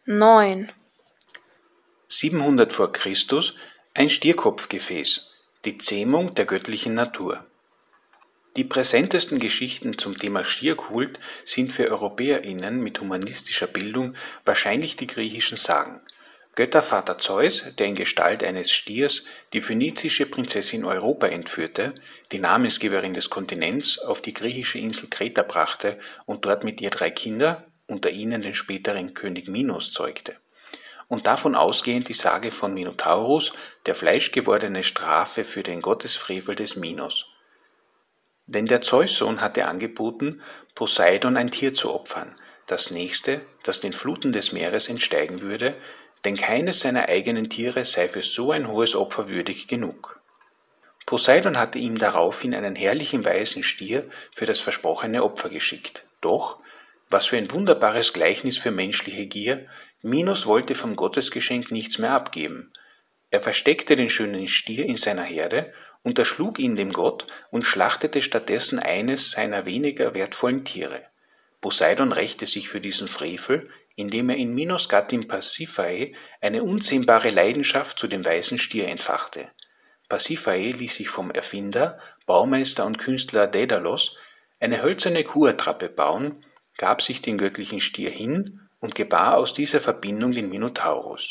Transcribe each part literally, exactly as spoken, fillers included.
neun. siebenhundert vor Christus ein Stierkopfgefäß, die Zähmung der göttlichen Natur. Die präsentesten Geschichten zum Thema Stierkult sind für EuropäerInnen mit humanistischer Bildung wahrscheinlich die griechischen Sagen. Göttervater Zeus, der in Gestalt eines Stiers die phönizische Prinzessin Europa entführte, die Namensgeberin des Kontinents, auf die griechische Insel Kreta brachte und dort mit ihr drei Kinder, unter ihnen den späteren König Minos, zeugte. Und davon ausgehend die Sage von Minotaurus, der fleischgewordene Strafe für den Gottesfrevel des Minos. Denn der Zeussohn hatte angeboten, Poseidon ein Tier zu opfern, das nächste, das den Fluten des Meeres entsteigen würde, denn keines seiner eigenen Tiere sei für so ein hohes Opfer würdig genug. Poseidon hatte ihm daraufhin einen herrlichen weißen Stier für das versprochene Opfer geschickt. Doch, was für ein wunderbares Gleichnis für menschliche Gier, Minos wollte vom Gottesgeschenk nichts mehr abgeben. Er versteckte den schönen Stier in seiner Herde, unterschlug ihn dem Gott und schlachtete stattdessen eines seiner weniger wertvollen Tiere. Poseidon rächte sich für diesen Frevel, indem er in Minos Gattin Pasiphae eine unzähmbare Leidenschaft zu dem weißen Stier entfachte. Pasiphae ließ sich vom Erfinder, Baumeister und Künstler Dädalos eine hölzerne Kuhattrappe bauen, gab sich den göttlichen Stier hin und gebar aus dieser Verbindung den Minotaurus.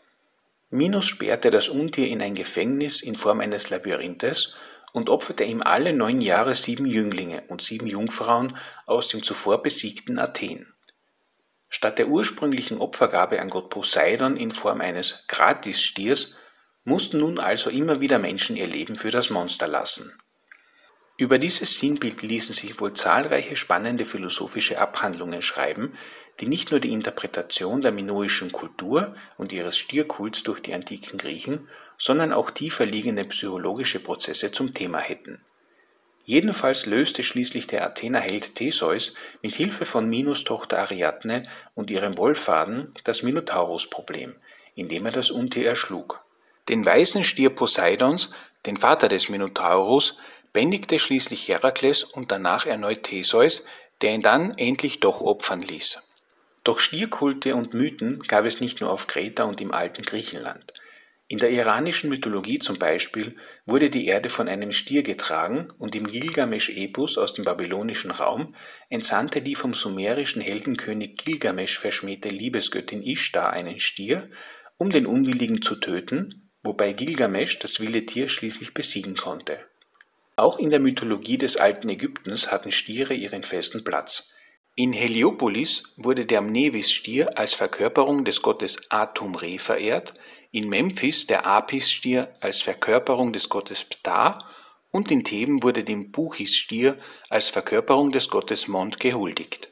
Minos sperrte das Untier in ein Gefängnis in Form eines Labyrinthes und opferte ihm alle neun Jahre sieben Jünglinge und sieben Jungfrauen aus dem zuvor besiegten Athen. Statt der ursprünglichen Opfergabe an Gott Poseidon in Form eines Gratisstiers mussten nun also immer wieder Menschen ihr Leben für das Monster lassen. Über dieses Sinnbild ließen sich wohl zahlreiche spannende philosophische Abhandlungen schreiben, die nicht nur die Interpretation der minoischen Kultur und ihres Stierkults durch die antiken Griechen, sondern auch tiefer liegende psychologische Prozesse zum Thema hätten. Jedenfalls löste schließlich der Athener Held Theseus mit Hilfe von Minos Tochter Ariadne und ihrem Wollfaden das Minotaurus-Problem, indem er das Untier erschlug. Den weißen Stier Poseidons, den Vater des Minotaurus, bändigte schließlich Herakles und danach erneut Theseus, der ihn dann endlich doch opfern ließ. Doch Stierkulte und Mythen gab es nicht nur auf Kreta und im alten Griechenland. In der iranischen Mythologie zum Beispiel wurde die Erde von einem Stier getragen und im Gilgamesch-Epos aus dem babylonischen Raum entsandte die vom sumerischen Heldenkönig Gilgamesch verschmähte Liebesgöttin Ishtar einen Stier, um den Unwilligen zu töten, wobei Gilgamesch das wilde Tier schließlich besiegen konnte. Auch in der Mythologie des alten Ägyptens hatten Stiere ihren festen Platz. In Heliopolis wurde der Mnevis-Stier als Verkörperung des Gottes Atum-Re verehrt, in Memphis der Apis-Stier als Verkörperung des Gottes Ptah und in Theben wurde dem Puchis-Stier als Verkörperung des Gottes Mont gehuldigt.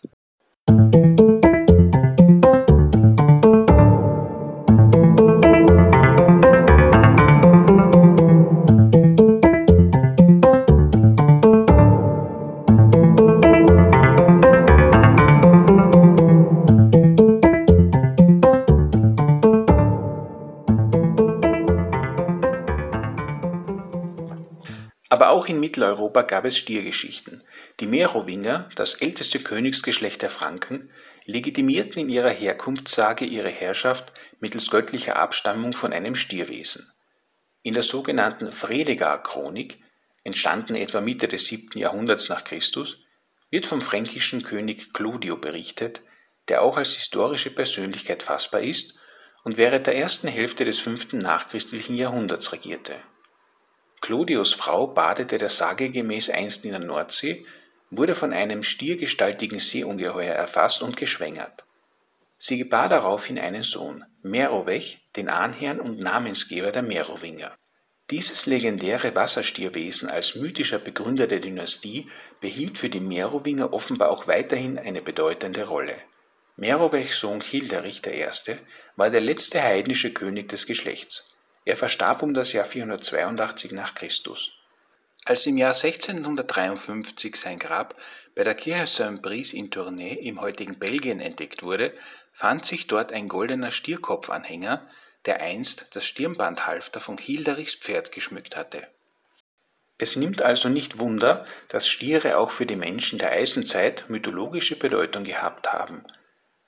Aber auch in Mitteleuropa gab es Stiergeschichten. Die Merowinger, das älteste Königsgeschlecht der Franken, legitimierten in ihrer Herkunftssage ihre Herrschaft mittels göttlicher Abstammung von einem Stierwesen. In der sogenannten Fredegar-Chronik, entstanden etwa Mitte des siebten Jahrhunderts nach Christus, wird vom fränkischen König Clodio berichtet, der auch als historische Persönlichkeit fassbar ist und während der ersten Hälfte des fünften nachchristlichen Jahrhunderts regierte. Clodios Frau badete der Sage gemäß einst in der Nordsee, wurde von einem stiergestaltigen Seeungeheuer erfasst und geschwängert. Sie gebar daraufhin einen Sohn, Merovech, den Ahnherrn und Namensgeber der Merowinger. Dieses legendäre Wasserstierwesen als mythischer Begründer der Dynastie behielt für die Merowinger offenbar auch weiterhin eine bedeutende Rolle. Merovechs Sohn Childerich der Erste war der letzte heidnische König des Geschlechts. Er verstarb um das Jahr vierhundertzweiundachtzig nach Christus. Als im Jahr sechzehnhundertdreiundfünfzig sein Grab bei der Kirche Saint-Brice in Tournai im heutigen Belgien entdeckt wurde, fand sich dort ein goldener Stierkopfanhänger, der einst das Stirnbandhalfter von Childerichs Pferd geschmückt hatte. Es nimmt also nicht Wunder, dass Stiere auch für die Menschen der Eisenzeit mythologische Bedeutung gehabt haben.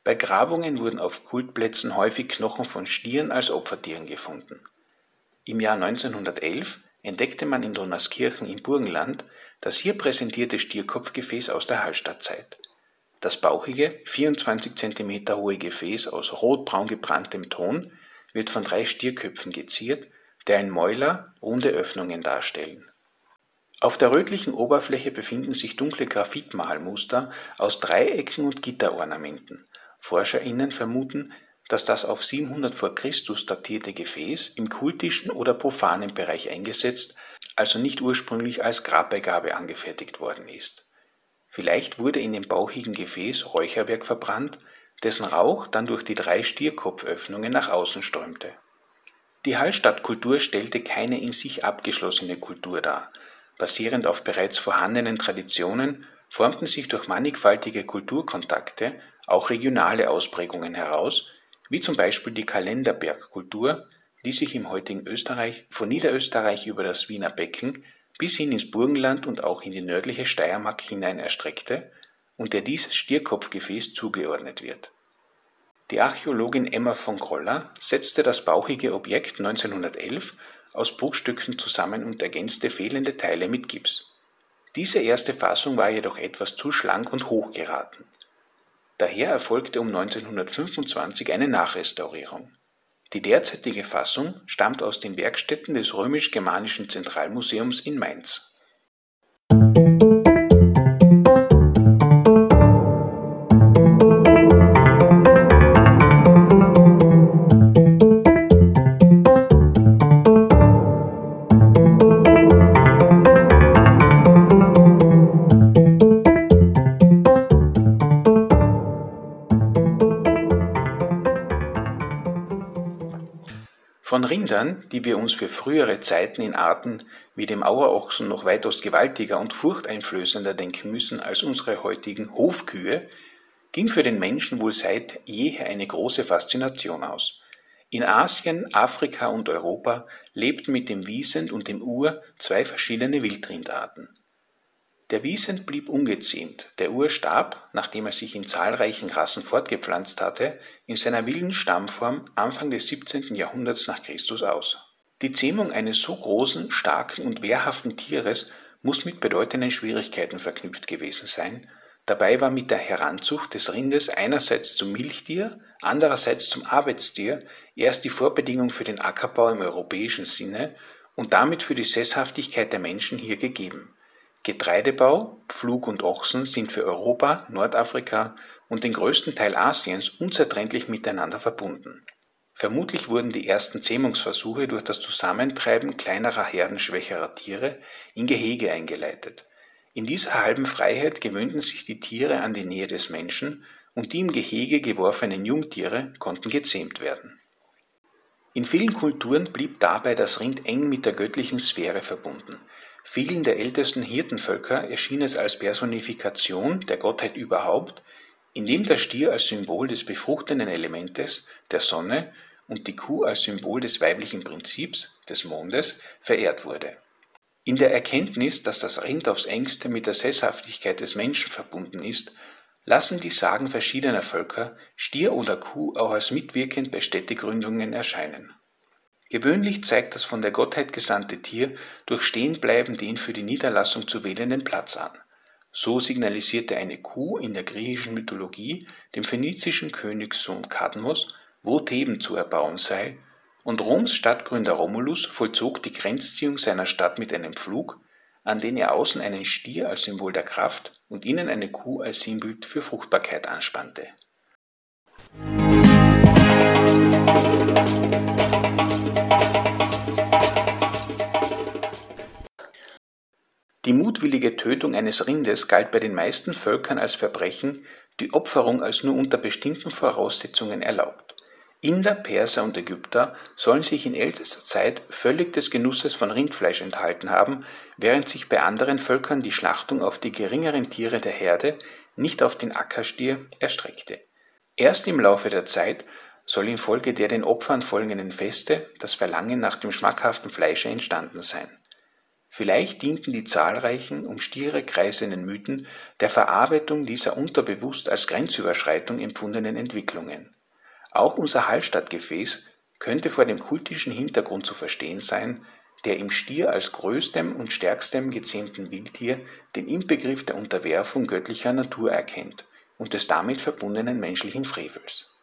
Bei Grabungen wurden auf Kultplätzen häufig Knochen von Stieren als Opfertieren gefunden. Im Jahr neunzehnhundertelf entdeckte man in Donauskirchen im Burgenland das hier präsentierte Stierkopfgefäß aus der Hallstattzeit. Das bauchige, vierundzwanzig Zentimeter hohe Gefäß aus rotbraun gebranntem Ton wird von drei Stierköpfen geziert, deren Mäuler runde Öffnungen darstellen. Auf der rötlichen Oberfläche befinden sich dunkle Graphitmalmuster aus Dreiecken und Gitterornamenten. ForscherInnen vermuten, dass das auf siebenhundert vor Christus datierte Gefäß im kultischen oder profanen Bereich eingesetzt, also nicht ursprünglich als Grabbeigabe angefertigt worden ist. Vielleicht wurde in dem bauchigen Gefäß Räucherwerk verbrannt, dessen Rauch dann durch die drei Stierkopföffnungen nach außen strömte. Die Hallstattkultur stellte keine in sich abgeschlossene Kultur dar. Basierend auf bereits vorhandenen Traditionen formten sich durch mannigfaltige Kulturkontakte auch regionale Ausprägungen heraus, wie zum Beispiel die Kalenderbergkultur, die sich im heutigen Österreich von Niederösterreich über das Wiener Becken bis hin ins Burgenland und auch in die nördliche Steiermark hinein erstreckte und der dieses Stierkopfgefäß zugeordnet wird. Die Archäologin Emma von Groller setzte das bauchige Objekt neunzehnhundertelf aus Bruchstücken zusammen und ergänzte fehlende Teile mit Gips. Diese erste Fassung war jedoch etwas zu schlank und hoch geraten. Daher erfolgte um neunzehnhundertfünfundzwanzig eine Nachrestaurierung. Die derzeitige Fassung stammt aus den Werkstätten des Römisch-Germanischen Zentralmuseums in Mainz. Von Rindern, die wir uns für frühere Zeiten in Arten wie dem Auerochsen noch weitaus gewaltiger und furchteinflößender denken müssen als unsere heutigen Hofkühe, ging für den Menschen wohl seit jeher eine große Faszination aus. In Asien, Afrika und Europa lebten mit dem Wisent und dem Ur zwei verschiedene Wildrindarten. Der Wisent blieb ungezähmt, der Ur starb, nachdem er sich in zahlreichen Rassen fortgepflanzt hatte, in seiner wilden Stammform Anfang des siebzehnten Jahrhunderts nach Christus aus. Die Zähmung eines so großen, starken und wehrhaften Tieres muss mit bedeutenden Schwierigkeiten verknüpft gewesen sein. Dabei war mit der Heranzucht des Rindes einerseits zum Milchtier, andererseits zum Arbeitstier erst die Vorbedingung für den Ackerbau im europäischen Sinne und damit für die Sesshaftigkeit der Menschen hier gegeben. Getreidebau, Pflug und Ochsen sind für Europa, Nordafrika und den größten Teil Asiens unzertrennlich miteinander verbunden. Vermutlich wurden die ersten Zähmungsversuche durch das Zusammentreiben kleinerer Herden schwächerer Tiere in Gehege eingeleitet. In dieser halben Freiheit gewöhnten sich die Tiere an die Nähe des Menschen und die im Gehege geworfenen Jungtiere konnten gezähmt werden. In vielen Kulturen blieb dabei das Rind eng mit der göttlichen Sphäre verbunden. Vielen der ältesten Hirtenvölker erschien es als Personifikation der Gottheit überhaupt, indem der Stier als Symbol des befruchtenden Elementes, der Sonne, und die Kuh als Symbol des weiblichen Prinzips, des Mondes, verehrt wurde. In der Erkenntnis, dass das Rind aufs engste mit der Sesshaftigkeit des Menschen verbunden ist, lassen die Sagen verschiedener Völker Stier oder Kuh auch als mitwirkend bei Städtegründungen erscheinen. Gewöhnlich zeigt das von der Gottheit gesandte Tier durch Stehenbleiben den für die Niederlassung zu wählenden Platz an. So signalisierte eine Kuh in der griechischen Mythologie dem phönizischen Königssohn Kadmos, wo Theben zu erbauen sei, und Roms Stadtgründer Romulus vollzog die Grenzziehung seiner Stadt mit einem Pflug, an den er außen einen Stier als Symbol der Kraft und innen eine Kuh als Sinnbild für Fruchtbarkeit anspannte. Die mutwillige Tötung eines Rindes galt bei den meisten Völkern als Verbrechen, die Opferung als nur unter bestimmten Voraussetzungen erlaubt. Inder, Perser und Ägypter sollen sich in ältester Zeit völlig des Genusses von Rindfleisch enthalten haben, während sich bei anderen Völkern die Schlachtung auf die geringeren Tiere der Herde, nicht auf den Ackerstier, erstreckte. Erst im Laufe der Zeit soll infolge der den Opfern folgenden Feste das Verlangen nach dem schmackhaften Fleische entstanden sein. Vielleicht dienten die zahlreichen um Stiere kreisenden Mythen der Verarbeitung dieser unterbewusst als Grenzüberschreitung empfundenen Entwicklungen. Auch unser Hallstattgefäß könnte vor dem kultischen Hintergrund zu verstehen sein, der im Stier als größtem und stärkstem gezähmten Wildtier den Inbegriff der Unterwerfung göttlicher Natur erkennt und des damit verbundenen menschlichen Frevels.